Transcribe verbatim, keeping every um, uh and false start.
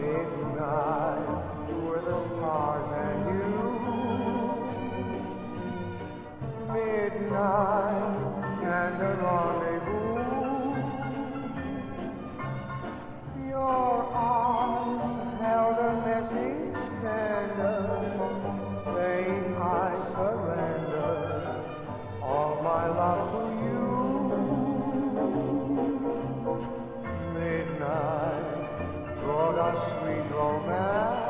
Midnight were the stars and you. Midnight and a rendezvous. Your arms held a message tender, saying I surrender all my love to you. Midnight brought us sweet romance.